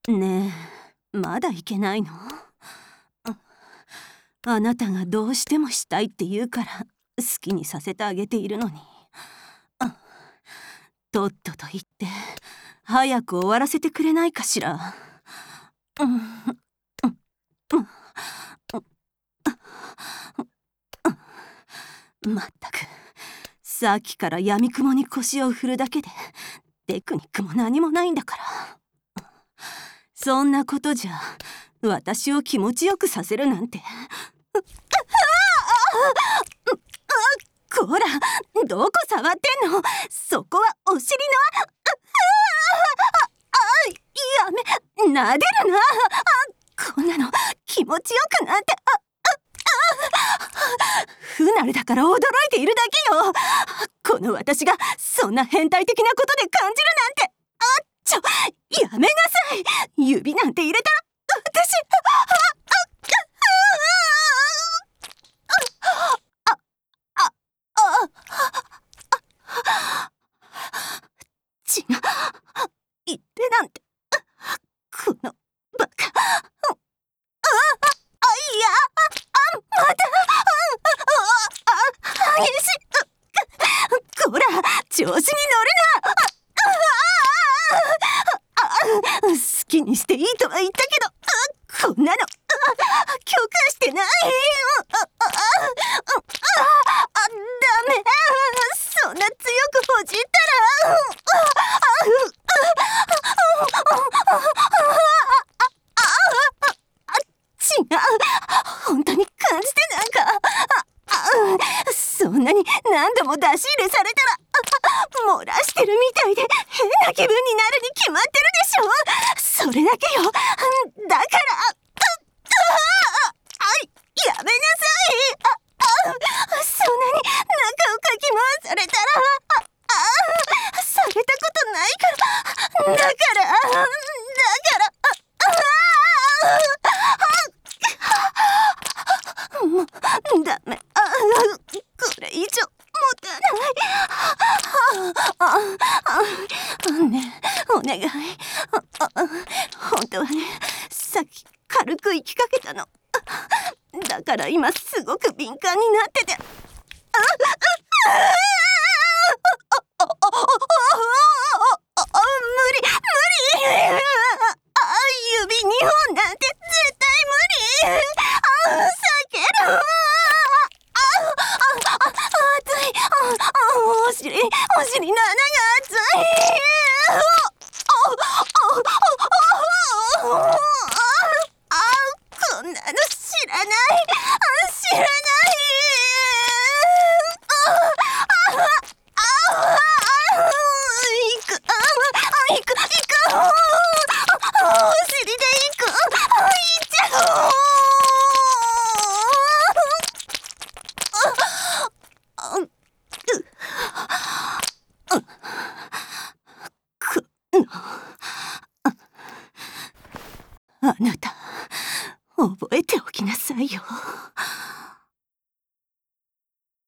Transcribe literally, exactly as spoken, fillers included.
ねえ、まだいけないの？あなたがどうしてもしたいって言うから好きにさせてあげているのに。とっとと言って早く終わらせてくれないかしら。まったく、さっきからやみくもに腰を振るだけでテクニックも何もないんだから。そんなことじゃ私を気持ちよくさせるなんて。こら、どこ触ってんの？そこはお尻の。やめ、なでるな。こんなの気持ちよくなんて。不慣れだから驚いているだけよ。この私がそんな変態的なことで感じるなんて。あっちょ、やめなさい。指なんて入れたら私。違う、言ってなんて。このバカ。ああ、いや、あ、また。激しい。こら、調子に乗るな。好きにしていいとは言ったけど、こんなの許可してない。ダメ。そんな強くほじったら。違う、本当に感じてなんか。そんなに何度も出し入れされたら漏らしてるみたいで変な気分になるに決まってるでしょ。それだけよ。だからやめなさい。そんなに中をかき回されたら。されたことないから。だからだからもうダメ。これ以上持たない。ねえ、お願い。本当はね、さっき軽く息かけたの。だから今すごく敏感になってて。無理無理。指にほんなんて絶対無理。避けろ。熱い。お尻お尻の穴が熱い。こんなの知らない知らない。行く行く行く。お尻で行く。行っちゃう。あなた